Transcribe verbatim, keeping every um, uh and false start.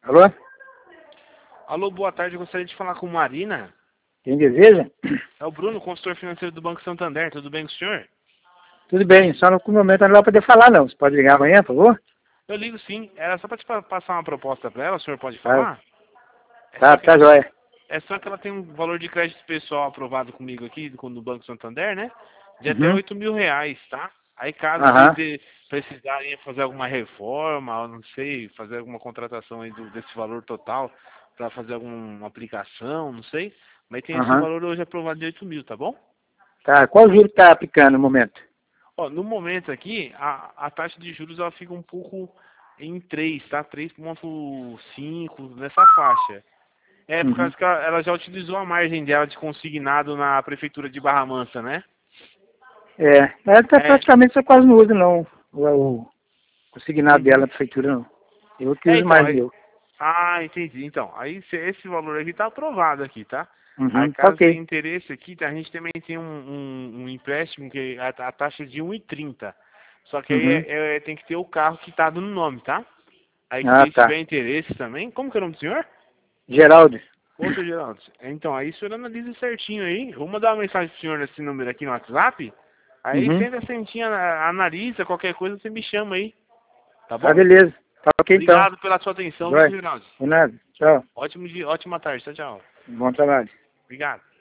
Alô? Alô, boa tarde. Eu gostaria de falar com Marina. Quem deseja? É o Bruno, consultor financeiro do Banco Santander. Tudo bem com o senhor? Tudo bem, só no momento não vai poder falar não. Você pode ligar amanhã, por favor? Eu ligo sim. Era só para te pa- passar uma proposta para ela. O senhor pode Tá, falar? É tá, só que tá ela, jóia. é só que ela tem um valor de crédito pessoal aprovado comigo aqui do do Banco Santander, né? De até Uhum. oito mil reais, tá? Aí caso vocês Aham. de- precisarem fazer alguma reforma, ou não sei, fazer alguma contratação aí do- desse valor total para fazer alguma aplicação, não sei. Mas tem esse Aham. valor hoje aprovado de oito mil, tá bom? Tá, qual juro que tá aplicando no momento? Ó, no momento aqui, a, a taxa de juros ela fica um pouco em três, tá? três ponto cinco nessa faixa. É, por Uhum. causa que ela, ela já utilizou a margem dela de consignado na prefeitura de Barra Mansa, né? É, ela tá É, praticamente você quase não usa não, o, o consignado dela uhum. na prefeitura não. Eu que É, uso então, mais o aí, meu. ah, entendi. Então, aí se- esse valor aqui tá aprovado aqui, tá? Aí Uhum, tá caso tenha ok. interesse aqui, tá, a gente também tem um, um, um empréstimo que a, a taxa é de um e trinta. Só que aí Uhum. é- é- tem que ter o carro quitado no nome, tá? Aí Ah, se tá. tiver interesse também, como que é o nome do senhor? Geraldo. Ô, seu Geraldo, então, aí o senhor analisa certinho aí. Eu vou mandar uma mensagem pro senhor nesse número aqui no WhatsApp. Aí Uhum. senta a sentinha, a- analisa, qualquer coisa você me chama aí, tá Tá, bom? beleza. Tá ok então. Obrigado pela sua atenção, viu, seu Jóia. Geraldo? De nada. Tchau. Ótimo dia, ótima tarde, tchau, tchau. Bom trabalho. Obrigado.